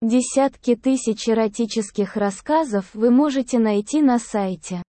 Десятки тысяч эротических рассказов вы можете найти на сайте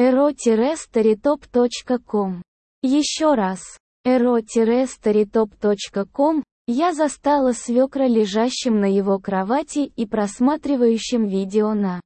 ero-storytop.com. Еще раз, ero-storytop.com. Я застала свекра лежащим на его кровати и просматривающим видео на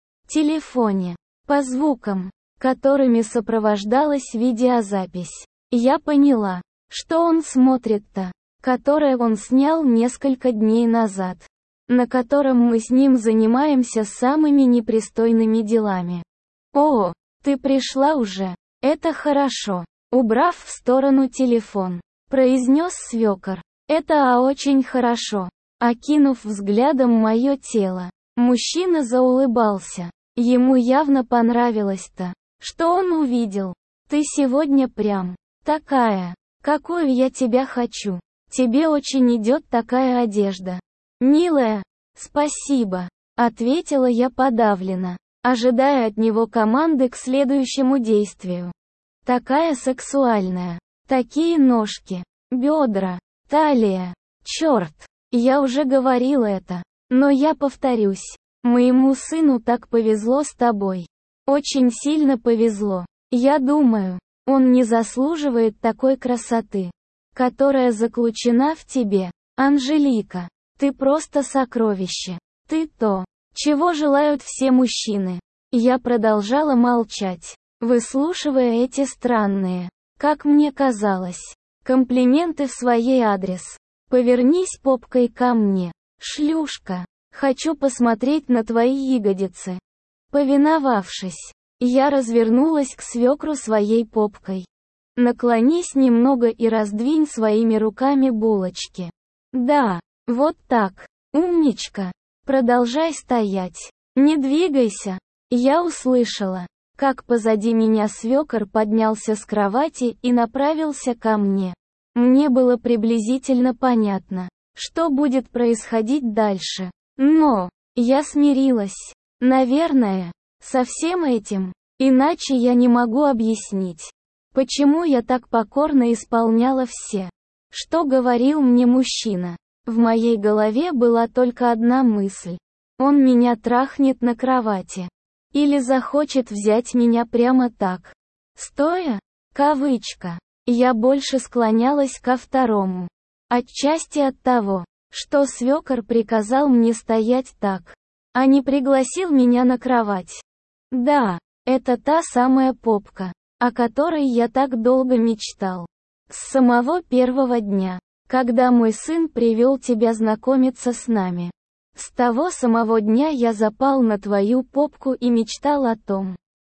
телефоне. По звукам, которыми сопровождалась видеозапись, я поняла, что он смотрит-то, которое он снял несколько дней назад, на котором мы с ним занимаемся самыми непристойными делами. «О, ты пришла уже, это хорошо», убрав в сторону телефон, произнес свекор. «Это очень хорошо». Окинув взглядом мое тело, мужчина заулыбался. Ему явно понравилось-то, что он увидел. «Ты сегодня прям такая, какую я тебя хочу. Тебе очень идет такая одежда. Милая». «Спасибо», ответила я подавленно, ожидая от него команды к следующему действию. «Такая сексуальная. Такие ножки, бедра, талия. Черт, я уже говорила это, но я повторюсь. Моему сыну так повезло с тобой. Очень сильно повезло. Я думаю, он не заслуживает такой красоты, которая заключена в тебе. Анжелика, ты просто сокровище. Ты то, чего желают все мужчины». Я продолжала молчать, выслушивая эти странные, как мне казалось, комплименты в свой адрес. «Повернись попкой ко мне, шлюшка. Хочу посмотреть на твои ягодицы». Повиновавшись, я развернулась к свекру своей попкой. «Наклонись немного и раздвинь своими руками булочки». «Да, вот так, умничка. Продолжай стоять. Не двигайся». Я услышала, как позади меня свекор поднялся с кровати и направился ко мне. Мне было приблизительно понятно, что будет происходить дальше. Но я смирилась. Наверное, со всем этим. Иначе я не могу объяснить, почему я так покорно исполняла все, что говорил мне мужчина. В моей голове была только одна мысль. Он меня трахнет на кровати. Или захочет взять меня прямо так. Стоя? Кавычка. Я больше склонялась ко второму. Отчасти от того, что свекор приказал мне стоять так, а не пригласил меня на кровать. Да, это та самая попка, о которой я так долго мечтал. С самого первого дня, когда мой сын привел тебя знакомиться с нами. С того самого дня я запал на твою попку и мечтал о том,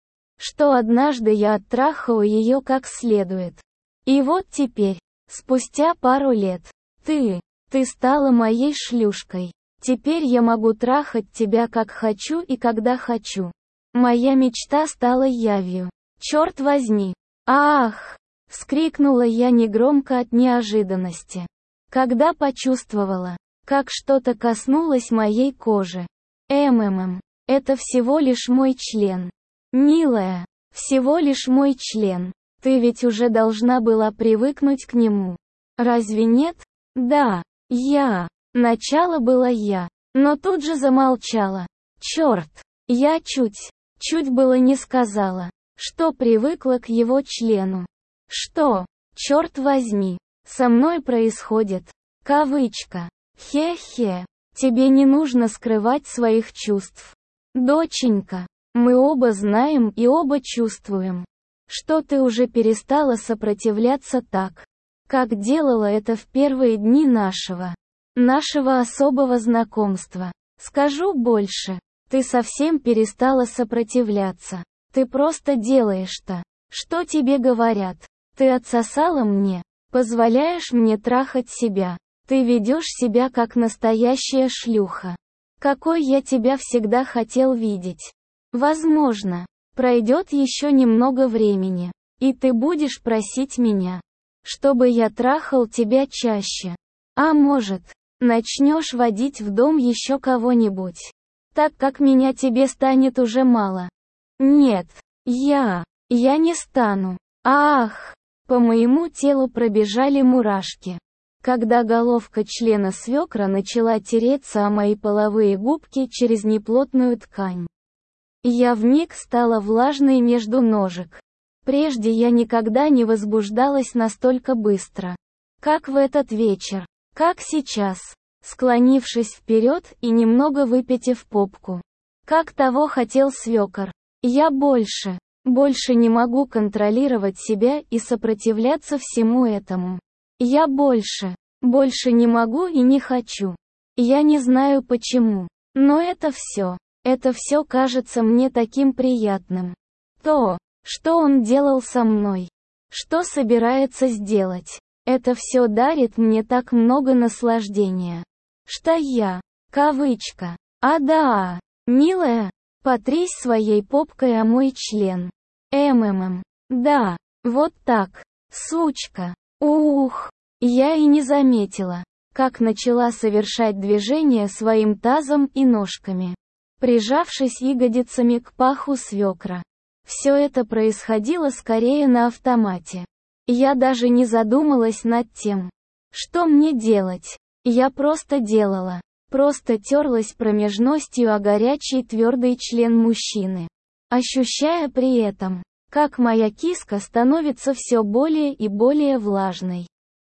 что однажды я оттрахаю ее как следует. И вот теперь, спустя пару лет, ты стала моей шлюшкой. Теперь я могу трахать тебя как хочу и когда хочу. Моя мечта стала явью. Черт возьми. Ах! Вскрикнула я негромко от неожиданности, когда почувствовала, как что-то коснулось моей кожи. Это всего лишь мой член. Милая, всего лишь мой член. Ты ведь уже должна была привыкнуть к нему. Разве нет? Да, я. Начало было я. Но тут же замолчала. Черт, я чуть было не сказала, что привыкла к его члену. Что, черт возьми, со мной происходит? Кавычка. Хе-хе. Тебе не нужно скрывать своих чувств. Доченька, мы оба знаем и оба чувствуем, что ты уже перестала сопротивляться так, как делала это в первые дни нашего особого знакомства. Скажу больше, ты совсем перестала сопротивляться. Ты просто делаешь-то, что тебе говорят. Ты отсосала мне, позволяешь мне трахать себя. Ты ведешь себя как настоящая шлюха. Какой я тебя всегда хотел видеть. Возможно, пройдет еще немного времени, и ты будешь просить меня, чтобы я трахал тебя чаще. А может, начнешь водить в дом еще кого-нибудь, так как меня тебе станет уже мало. Нет, я не стану. Ах, по моему телу пробежали мурашки. Когда головка члена свекра начала тереться о мои половые губки через неплотную ткань. Я вмиг стала влажной между ножек. Прежде я никогда не возбуждалась настолько быстро. Как в этот вечер. Как сейчас. Склонившись вперед и немного выпятив попку. Как того хотел свекор. Я больше не могу контролировать себя и сопротивляться всему этому. Я больше не могу и не хочу. Я не знаю почему. Но это все кажется мне таким приятным. То, что он делал со мной. Что собирается сделать. Это все дарит мне так много наслаждения. Что я, кавычка, да, милая, потрись своей попкой о мой член. Да, вот так, сучка. Ух, я и не заметила, как начала совершать движения своим тазом и ножками, прижавшись ягодицами к паху свекра. Все это происходило скорее на автомате. Я даже не задумалась над тем, что мне делать. Я просто делала. Просто терлась промежностью о горячий твердый член мужчины. Ощущая при этом, как моя киска становится все более и более влажной.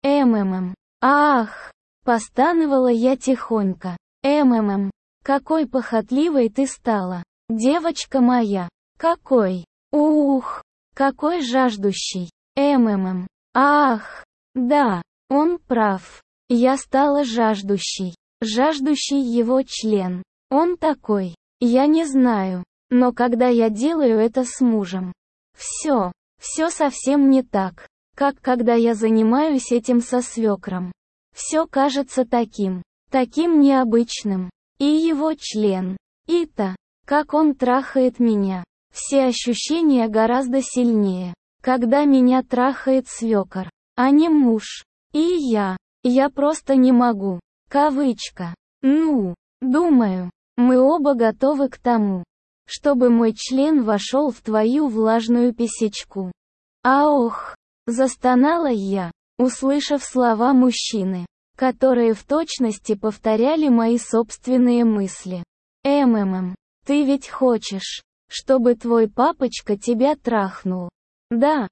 Ах! Постанывала я тихонько. Какой похотливой ты стала, девочка моя. Какой! Ух! Какой жаждущий. Ах! Да, он прав. Я стала жаждущей его член. Он такой. Я не знаю. Но когда я делаю это с мужем, все совсем не так, как когда я занимаюсь этим со свекром. Все кажется таким необычным. И его член, и то, как он трахает меня. Все ощущения гораздо сильнее, когда меня трахает свекор, а не муж. И я просто не могу. Кавычка. Думаю, мы оба готовы к тому, чтобы мой член вошел в твою влажную писечку. Ох! Застонала я, услышав слова мужчины, которые в точности повторяли мои собственные мысли. Ты ведь хочешь, чтобы твой папочка тебя трахнул? Да,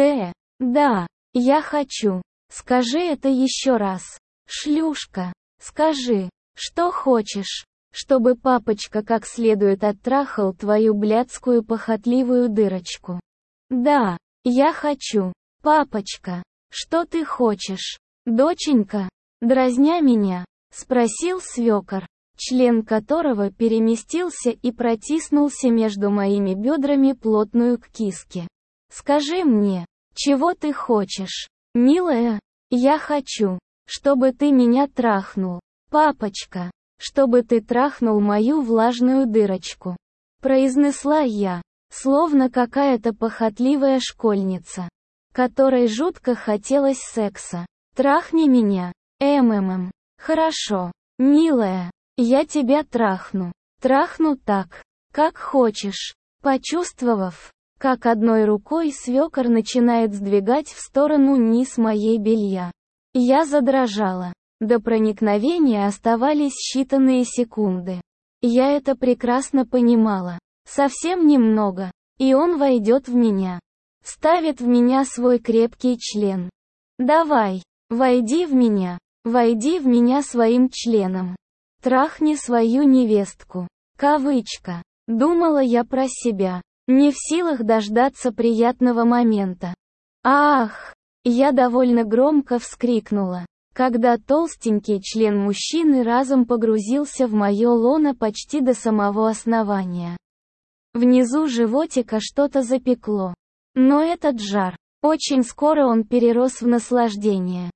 я хочу. Скажи это еще раз. Шлюшка, скажи, что хочешь, чтобы папочка как следует оттрахал твою блядскую похотливую дырочку. Да, я хочу. Папочка, что ты хочешь? Доченька, дразня меня, спросил свекор, член которого переместился и протиснулся между моими бедрами плотную к киске. Скажи мне, чего ты хочешь, милая? Я хочу, чтобы ты меня трахнул. Папочка, чтобы ты трахнул мою влажную дырочку. Произнесла я, словно какая-то похотливая школьница, которой жутко хотелось секса. Трахни меня. Хорошо, милая, я тебя трахну. Трахну так, как хочешь. Почувствовав, как одной рукой свекор начинает сдвигать в сторону низ моей белья, я задрожала. До проникновения оставались считанные секунды. Я это прекрасно понимала. Совсем немного, и он войдет в меня. Вставит в меня свой крепкий член. Давай, войди в меня своим членом. Трахни свою невестку. Кавычка. Думала я про себя, не в силах дождаться приятного момента. Ах! Я довольно громко вскрикнула, когда толстенький член мужчины разом погрузился в мое лоно почти до самого основания. Внизу животика что-то запекло. Но этот жар, очень скоро он перерос в наслаждение.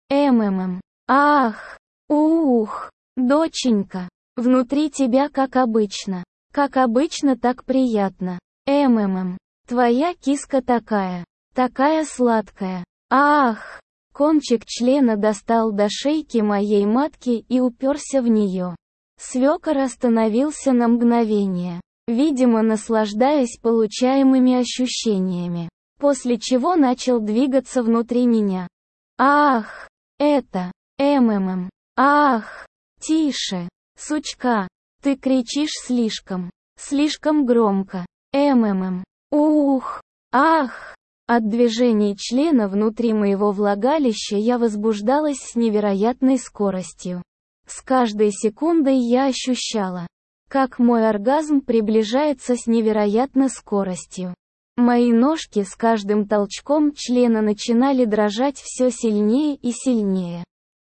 Ах! Ух! Доченька! Внутри тебя как обычно, так приятно. Твоя киска такая сладкая. Ах! Кончик члена достал до шейки моей матки и уперся в нее. Свекор остановился на мгновение, видимо наслаждаясь получаемыми ощущениями, после чего начал двигаться внутри меня. Ах! Это, МММ. Ах, тише, сучка, ты кричишь слишком громко. МММ. Ух, ах. От движений члена внутри моего влагалища я возбуждалась с невероятной скоростью. С каждой секундой я ощущала, как мой оргазм приближается с невероятной скоростью. Мои ножки с каждым толчком члена начинали дрожать все сильнее и сильнее.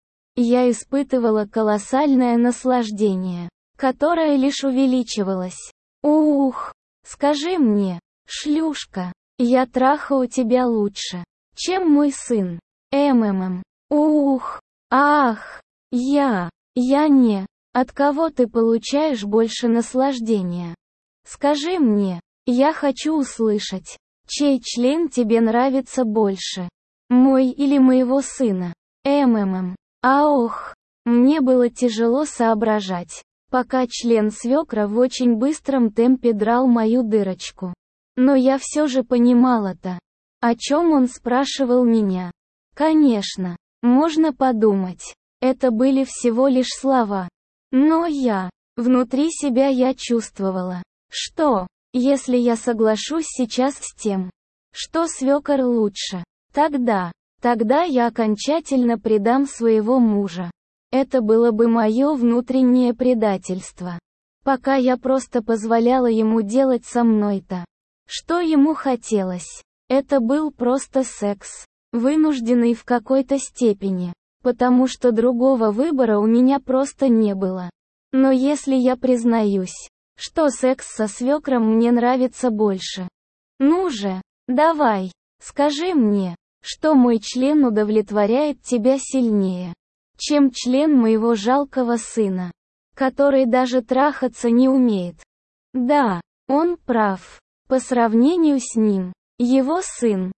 Я испытывала колоссальное наслаждение, которое лишь увеличивалось. Ух, скажи мне, шлюшка, я трахаю тебя лучше, чем мой сын. МММ. Ух, ах, я не. От кого ты получаешь больше наслаждения? Скажи мне, я хочу услышать, чей член тебе нравится больше, мой или моего сына. МММ. Ох, мне было тяжело соображать, пока член свекра в очень быстром темпе драл мою дырочку. Но я все же понимала-то, о чем он спрашивал меня. Конечно, можно подумать, это были всего лишь слова. Но внутри себя я чувствовала, что, если я соглашусь сейчас с тем, что свекор лучше, тогда я окончательно предам своего мужа. Это было бы мое внутреннее предательство. Пока я просто позволяла ему делать со мной-то, что ему хотелось. Это был просто секс, вынужденный в какой-то степени, потому что другого выбора у меня просто не было. Но если я признаюсь, что секс со свекром мне нравится больше, ну же, давай, скажи мне, что мой член удовлетворяет тебя сильнее, чем член моего жалкого сына, который даже трахаться не умеет. Да, он прав. По сравнению с ним, его сын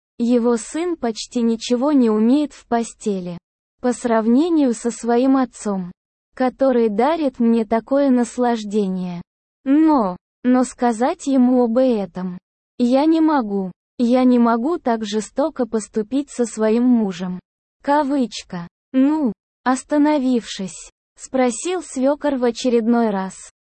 почти ничего не умеет в постели. По сравнению со своим отцом, который дарит мне такое наслаждение. Но сказать ему об этом я не могу. Я не могу так жестоко поступить со своим мужем. Кавычка. Ну, остановившись, спросил свекор в очередной раз.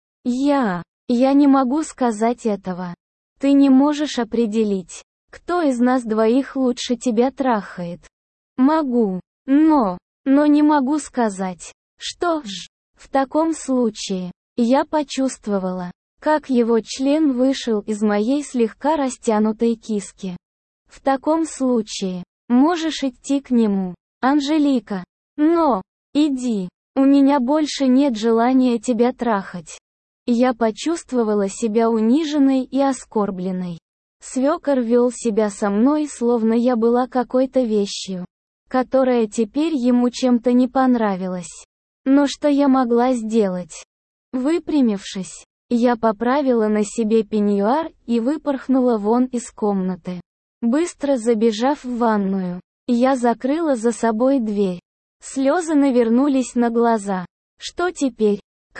Я не могу сказать этого. Ты не можешь определить, кто из нас двоих лучше тебя трахает. Могу, но не могу сказать. Что ж, в таком случае, я почувствовала, как его член вышел из моей слегка растянутой киски. В таком случае, можешь идти к нему, Анжелика. Но, иди, у меня больше нет желания тебя трахать. Я почувствовала себя униженной и оскорбленной. Свекор вел себя со мной, словно я была какой-то вещью, которая теперь ему чем-то не понравилась. Но что я могла сделать? Выпрямившись, я поправила на себе пеньюар и выпорхнула вон из комнаты. Быстро забежав в ванную, я закрыла за собой дверь. Слезы навернулись на глаза. Что теперь?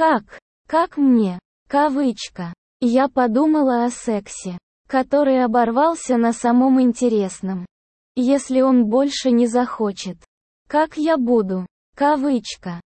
Как мне? Кавычка. Я подумала о сексе, который оборвался на самом интересном. Если он больше не захочет, как я буду? Кавычка.